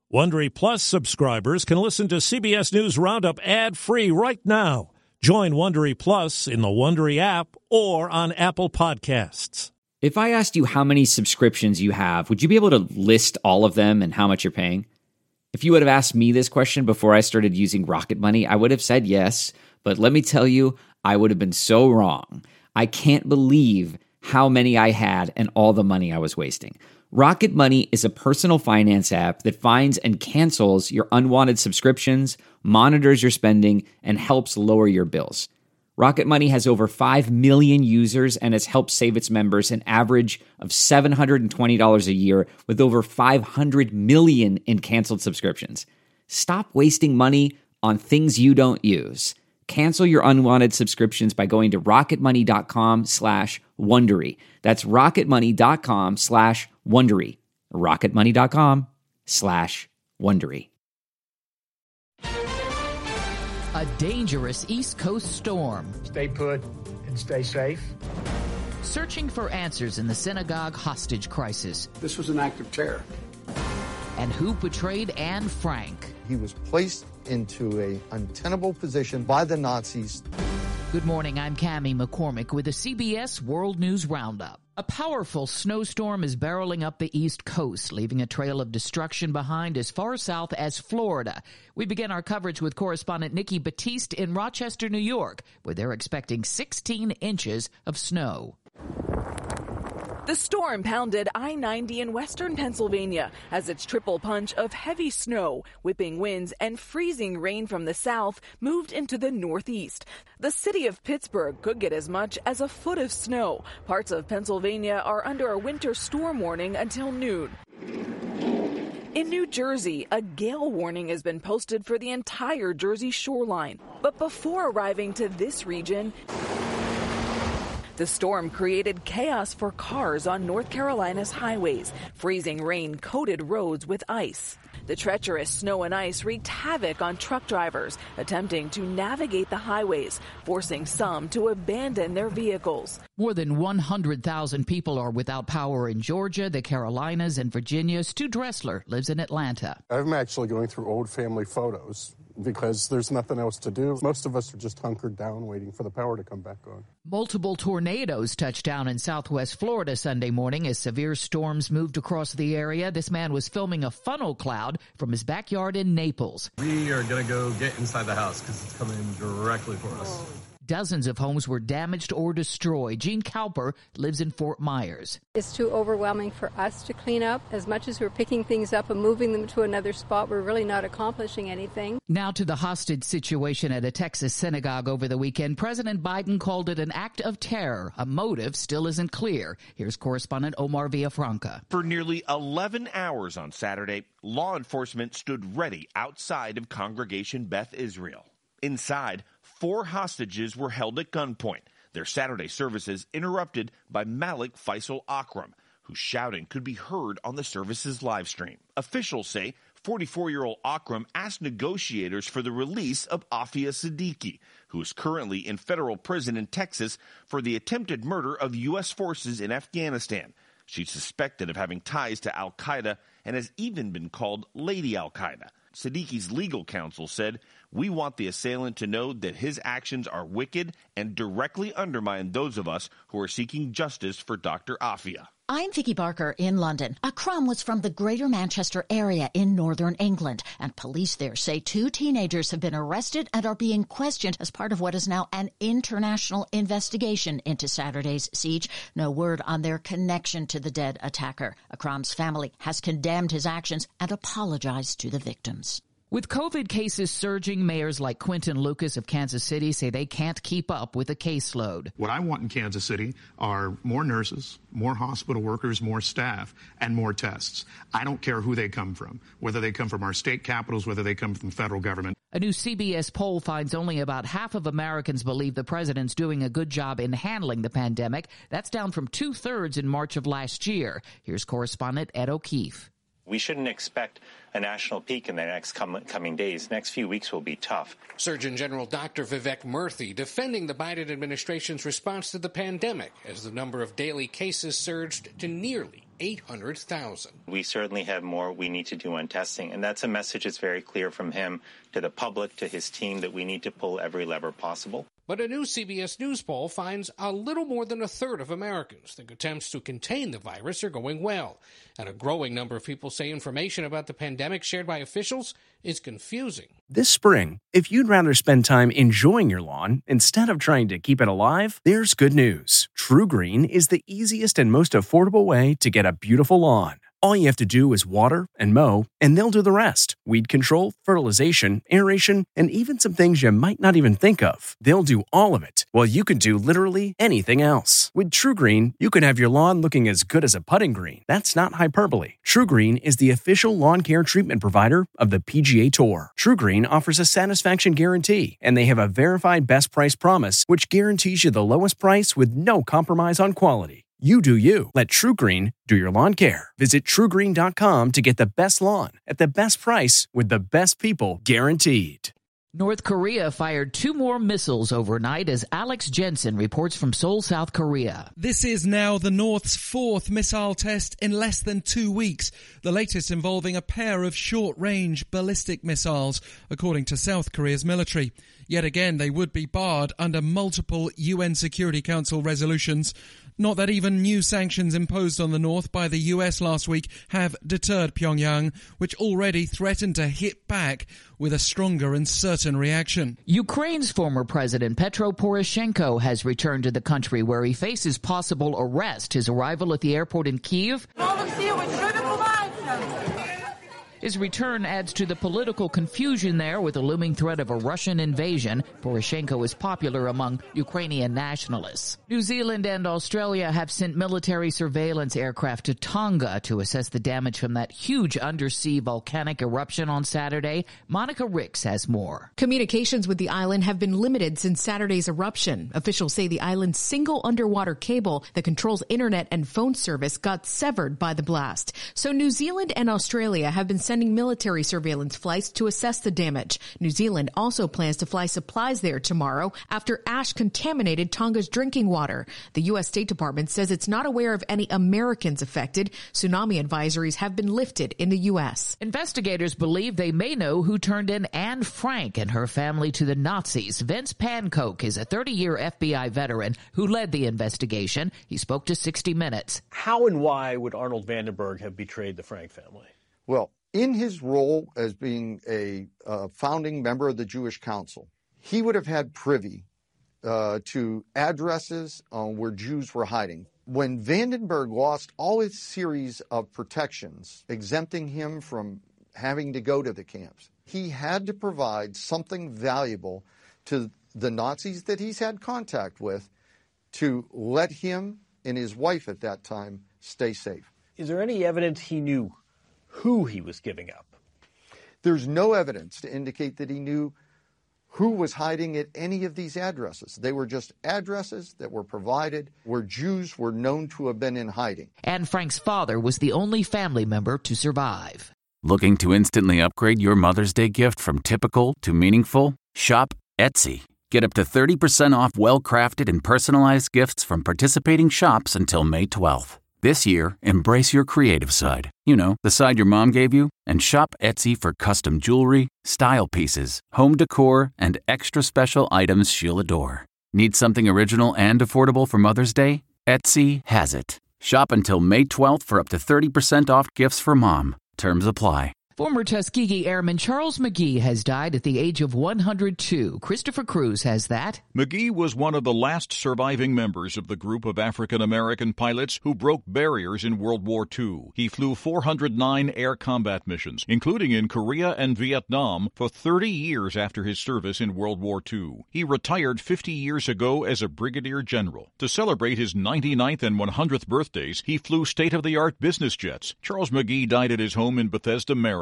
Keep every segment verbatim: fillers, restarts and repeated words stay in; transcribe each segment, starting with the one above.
Wondery Plus subscribers can listen to C B S News Roundup ad-free right now. Join Wondery Plus in the Wondery app or on Apple Podcasts. If I asked you how many subscriptions you have, would you be able to list all of them and how much you're paying? If you would have asked me this question before I started using Rocket Money, I would have said yes. But let me tell you, I would have been so wrong. I can't believe how many I had and all the money I was wasting. Rocket Money is a personal finance app that finds and cancels your unwanted subscriptions, monitors your spending, and helps lower your bills. Rocket Money has over five million users and has helped save its members an average of seven hundred twenty dollars a year with over five hundred million in canceled subscriptions. Stop wasting money on things you don't use. Cancel your unwanted subscriptions by going to rocketmoney.com slash Wondery. That's rocketmoney.com slash Wondery. rocketmoney.com slash Wondery. A dangerous East Coast storm. Stay put and stay safe. Searching for answers in the synagogue hostage crisis. This was an act of terror. And who betrayed Anne Frank? He was placed into a untenable position by the Nazis. Good morning, I'm Cammie McCormick with the C B S World News Roundup. A powerful snowstorm is barreling up the East Coast, leaving a trail of destruction behind as far south as Florida. We begin our coverage with correspondent Nikki Batiste in Rochester, New York, where they're expecting sixteen inches of snow. The storm pounded I ninety in western Pennsylvania as its triple punch of heavy snow, whipping winds, and freezing rain from the south moved into the northeast. The city of Pittsburgh could get as much as a foot of snow. Parts of Pennsylvania are under a winter storm warning until noon. In New Jersey, a gale warning has been posted for the entire Jersey shoreline. But before arriving to this region, the storm created chaos for cars on North Carolina's highways. Freezing rain coated roads with ice. The treacherous snow and ice wreaked havoc on truck drivers attempting to navigate the highways, forcing some to abandon their vehicles. More than one hundred thousand people are without power in Georgia, the Carolinas, and Virginia. Stu Dressler lives in Atlanta. I'm actually going through old family photos because there's nothing else to do. Most of us are just hunkered down waiting for the power to come back on. Multiple tornadoes touched down in southwest Florida Sunday morning as severe storms moved across the area. This man was filming a funnel cloud from his backyard in Naples. We are going to go get inside the house because it's coming directly for us. Dozens of homes were damaged or destroyed. Jean Cowper lives in Fort Myers. It's too overwhelming for us to clean up. As much as we're picking things up and moving them to another spot, we're really not accomplishing anything. Now to the hostage situation at a Texas synagogue over the weekend. President Biden called it an act of terror. A motive still isn't clear. Here's correspondent Omar Villafranca. For nearly eleven hours on Saturday, law enforcement stood ready outside of Congregation Beth Israel. Inside, four hostages were held at gunpoint, their Saturday services interrupted by Malik Faisal Akram, whose shouting could be heard on the service's live stream. Officials say forty-four-year-old Akram asked negotiators for the release of Afia Siddiqui, who is currently in federal prison in Texas for the attempted murder of U S forces in Afghanistan. She's suspected of having ties to al-Qaeda and has even been called Lady al-Qaeda. Siddiqui's legal counsel said, "We want the assailant to know that his actions are wicked and directly undermine those of us who are seeking justice for Doctor Afia." I'm Vicky Barker in London. Akram was from the Greater Manchester area in northern England, and police there say two teenagers have been arrested and are being questioned as part of what is now an international investigation into Saturday's siege. No word on their connection to the dead attacker. Akram's family has condemned his actions and apologized to the victims. With COVID cases surging, mayors like Quinton Lucas of Kansas City say they can't keep up with the caseload. What I want in Kansas City are more nurses, more hospital workers, more staff, and more tests. I don't care who they come from, whether they come from our state capitals, whether they come from the federal government. A new C B S poll finds only about half of Americans believe the president's doing a good job in handling the pandemic. That's down from two-thirds in March of last year. Here's correspondent Ed O'Keefe. We shouldn't expect a national peak in the next com- coming days. Next few weeks will be tough. Surgeon General Doctor Vivek Murthy defending the Biden administration's response to the pandemic as the number of daily cases surged to nearly eight hundred thousand. We certainly have more we need to do on testing, and that's a message that's very clear from him to the public, to his team, that we need to pull every lever possible. But a new C B S News poll finds a little more than a third of Americans think attempts to contain the virus are going well. And a growing number of people say information about the pandemic shared by officials is confusing. This spring, if you'd rather spend time enjoying your lawn instead of trying to keep it alive, there's good news. TruGreen is the easiest and most affordable way to get a beautiful lawn. All you have to do is water and mow, and they'll do the rest. Weed control, fertilization, aeration, and even some things you might not even think of. They'll do all of it, while you can do literally anything else. With TruGreen, you can have your lawn looking as good as a putting green. That's not hyperbole. TruGreen is the official lawn care treatment provider of the P G A Tour. TruGreen offers a satisfaction guarantee, and they have a verified best price promise, which guarantees you the lowest price with no compromise on quality. You do you. Let TruGreen do your lawn care. Visit True Green dot com to get the best lawn at the best price with the best people guaranteed. North Korea fired two more missiles overnight as Alex Jensen reports from Seoul, South Korea. This is now the North's fourth missile test in less than two weeks, the latest involving a pair of short-range ballistic missiles, according to South Korea's military. Yet again, they would be barred under multiple U N Security Council resolutions. Not that even new sanctions imposed on the North by the U S last week have deterred Pyongyang, which already threatened to hit back with a stronger and certain reaction. Ukraine's former president Petro Poroshenko has returned to the country where he faces possible arrest. His arrival at the airport in Kyiv. His return adds to the political confusion there with a looming threat of a Russian invasion. Poroshenko is popular among Ukrainian nationalists. New Zealand and Australia have sent military surveillance aircraft to Tonga to assess the damage from that huge undersea volcanic eruption on Saturday. Monica Ricks has more. Communications with the island have been limited since Saturday's eruption. Officials say the island's single underwater cable that controls internet and phone service got severed by the blast. So New Zealand and Australia have been sending military surveillance flights to assess the damage. New Zealand also plans to fly supplies there tomorrow after ash contaminated Tonga's drinking water. The U S State Department says it's not aware of any Americans affected. Tsunami advisories have been lifted in the U S. Investigators believe they may know who turned in Anne Frank and her family to the Nazis. Vince Pankow is a thirty-year F B I veteran who led the investigation. He spoke to sixty minutes. How and why would Arnold Vandenberg have betrayed the Frank family? Well, in his role as being a uh, founding member of the Jewish Council, he would have had privy uh, to addresses on where Jews were hiding. When Vandenberg lost all his series of protections, exempting him from having to go to the camps, he had to provide something valuable to the Nazis that he's had contact with to let him and his wife at that time stay safe. Is there any evidence he knew who he was giving up? There's no evidence to indicate that he knew who was hiding at any of these addresses. They were just addresses that were provided where Jews were known to have been in hiding. Anne Frank's father was the only family member to survive. Looking to instantly upgrade your Mother's Day gift from typical to meaningful? Shop Etsy. Get up to thirty percent off well-crafted and personalized gifts from participating shops until May twelfth. This year, embrace your creative side. You know, the side your mom gave you. And shop Etsy for custom jewelry, style pieces, home decor, and extra special items she'll adore. Need something original and affordable for Mother's Day? Etsy has it. Shop until May twelfth for up to thirty percent off gifts for mom. Terms apply. Former Tuskegee Airman Charles McGee has died at the age of one hundred two. Christopher Cruz has that. McGee was one of the last surviving members of the group of African-American pilots who broke barriers in World War Two. He flew four hundred nine air combat missions, including in Korea and Vietnam, for thirty years after his service in World War Two. He retired fifty years ago as a brigadier general. To celebrate his ninety-ninth and one hundredth birthdays, he flew state-of-the-art business jets. Charles McGee died at his home in Bethesda, Maryland,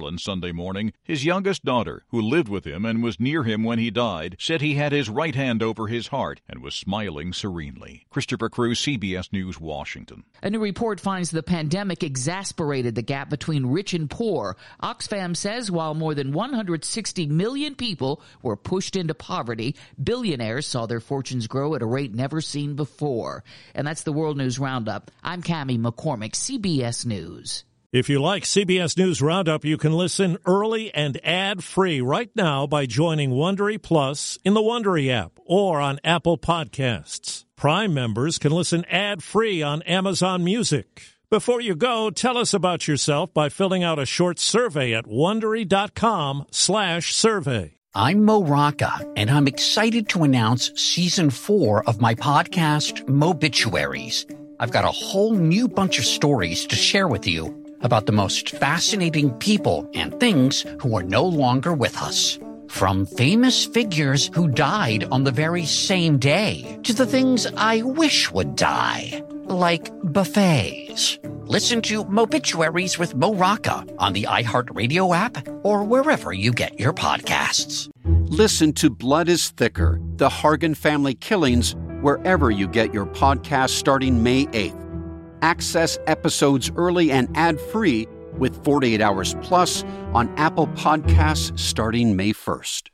Maryland Sunday morning. His youngest daughter, who lived with him and was near him when he died, said he had his right hand over his heart and was smiling serenely. Christopher Cruz, C B S News, Washington. A new report finds the pandemic exasperated the gap between rich and poor. Oxfam says while more than one hundred sixty million people were pushed into poverty, billionaires saw their fortunes grow at a rate never seen before. And that's the World News Roundup. I'm Cammie McCormick, C B S News. If you like C B S News Roundup, you can listen early and ad-free right now by joining Wondery Plus in the Wondery app or on Apple Podcasts. Prime members can listen ad-free on Amazon Music. Before you go, tell us about yourself by filling out a short survey at Wondery.com slash survey. I'm Mo Rocca, and I'm excited to announce season four of my podcast, Mobituaries. I've got a whole new bunch of stories to share with you about the most fascinating people and things who are no longer with us. From famous figures who died on the very same day to the things I wish would die, like buffets. Listen to Mobituaries with Mo Rocca on the iHeartRadio app or wherever you get your podcasts. Listen to Blood is Thicker, the Hargan family killings, wherever you get your podcast starting May eighth. Access episodes early and ad-free with forty-eight hours plus on Apple Podcasts starting May first.